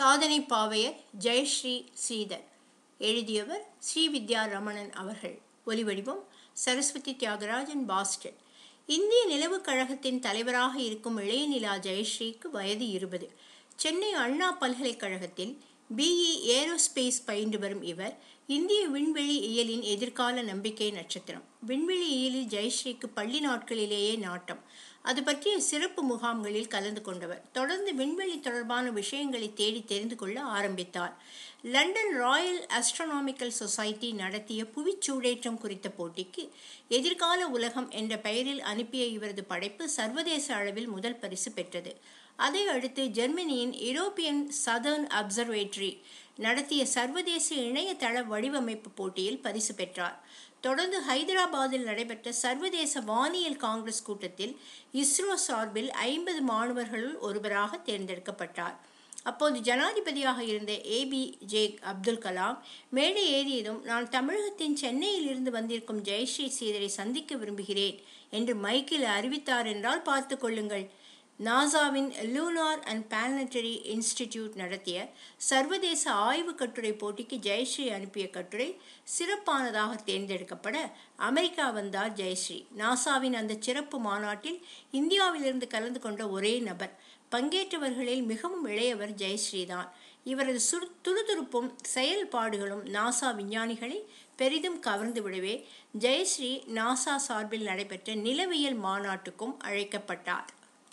சாதனை பாவையர் ஜெயஸ்ரீ ஸ்ரீதர். எழுதியவர் ஸ்ரீவித்யா ரமணன் அவர்கள். ஒலிவடிவம் சரஸ்வதி தியாகராஜன், பாஸ்டன். இந்திய நிலவுக் கழகத்தின் தலைவராக இருக்கும் இளையநிலா ஜெயஸ்ரீக்கு வயது 20. சென்னை அண்ணா பல்கலைக்கழகத்தில் பிஇ ஏரோஸ்பேஸ் பயின்று வரும் இவர் இந்திய விண்வெளி இயலின் எதிர்கால நம்பிக்கை நட்சத்திரம். விண்வெளி இயலில் ஜெயஸ்ரீக்கு பள்ளி நாட்களிலேயே நாட்டம். அது பற்றிய சிறப்பு முகாம்களில் கலந்து கொண்டவர். தொடர்ந்து விண்வெளி தொடர்பான விஷயங்களை தேடி தெரிந்து கொள்ள ஆரம்பித்தார். லண்டன் ராயல் ஆஸ்ட்ரோனாமிக்கல் சொசைட்டி நடத்திய புவிச்சூடேற்றம் குறித்த போட்டிக்கு எதிர்கால உலகம் என்ற பெயரில் அனுப்பிய இவரது படைப்பு சர்வதேச அளவில் முதல் பரிசு பெற்றது. அதை அடுத்து ஜெர்மனியின் யூரோப்பியன் சதர்ன் அப்சர்வேட்டரி நடத்திய சர்வதேச இணையதள வடிவமைப்பு போட்டியில் பரிசு பெற்றார். தொடர்ந்து ஹைதராபாத்தில் நடைபெற்ற சர்வதேச வானியல் காங்கிரஸ் கூட்டத்தில் இஸ்ரோ சார்பில் 50 மாணவர்களுள் ஒருவராக தேர்ந்தெடுக்கப்பட்டார். அப்போது ஜனாதிபதியாக இருந்த ஏபிஜே அப்துல் கலாம் மேடை ஏறியதும், நான் தமிழகத்தின் சென்னையில் இருந்து வந்திருக்கும் ஜெயஸ்ரீ ஸ்ரீதரை சந்திக்க விரும்புகிறேன் என்று மைக்கில் அறிவித்தார் என்றால் பார்த்து கொள்ளுங்கள். நாசாவின் லூனார் அண்ட் பிளானட்டரி இன்ஸ்டிடியூட் நடத்திய சர்வதேச ஆய்வு கட்டுரை போட்டிக்கு ஜெயஸ்ரீ அனுப்பிய கட்டுரை சிறப்பானதாக தேர்ந்தெடுக்கப்பட அமெரிக்கா வந்தார் ஜெயஸ்ரீ. நாசாவின் அந்த சிறப்பு மாநாட்டில் இந்தியாவிலிருந்து கலந்து கொண்ட ஒரே நபர். பங்கேற்றவர்களில் மிகவும் இளையவர் ஜெயஸ்ரீ தான். இவரது துருதுருப்பும் செயல்பாடுகளும் நாசா விஞ்ஞானிகளை பெரிதும் கவர்ந்து விடவே ஜெயஸ்ரீ நாசா சார்பில் நடைபெற்ற நிலவியல் மாநாட்டுக்கும் அழைக்கப்பட்டார்.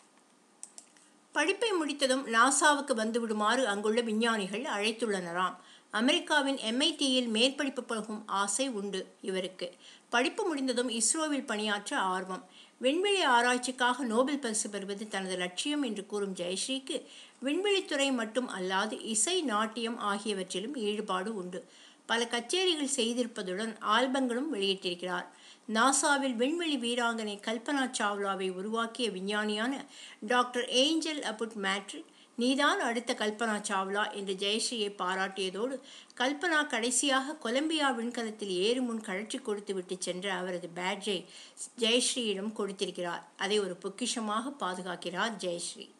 படிப்பை முடித்ததும் நாசாவுக்கு வந்துவிடுமாறு அங்குள்ள விஞ்ஞானிகள் அழைத்துள்ளனராம். அமெரிக்காவின் MITயில் மேற்படிப்பு போகும் ஆசை உண்டு இவருக்கு. படிப்பு முடிந்ததும் இஸ்ரோவில் பணியாற்ற ஆர்வம். விண்வெளி ஆராய்ச்சிக்காக நோபல் பரிசு பெறுவது தனது லட்சியம் என்று கூறும் ஜெயஸ்ரீக்கு விண்வெளித்துறை மட்டும் அல்லாது இசை, நாட்டியம் ஆகியவற்றிலும் ஈடுபாடு உண்டு. பல கச்சேரிகள் செய்திருப்பதுடன் ஆல்பங்களும் வெளியிட்டிருக்கிறார். நாசாவில் விண்வெளி வீராங்கனை கல்பனா சாவ்லாவை உருவாக்கிய விஞ்ஞானியான டாக்டர் ஏஞ்சல் அபுட் மேட்ரிக், நீதான் அடுத்த கல்பனா சாவ்லா என்று ஜெயஸ்ரீயை பாராட்டியதோடு, கல்பனா கடைசியாக கொலம்பியா விண்கலத்தில் ஏறும் முன் கழற்றி கொடுத்து விட்டு சென்ற அவரது பேட்ஜை ஜெயஸ்ரீயிடம் கொடுத்திருக்கிறார். அதை ஒரு பொக்கிஷமாக பாதுகாக்கிறார் ஜெயஸ்ரீ.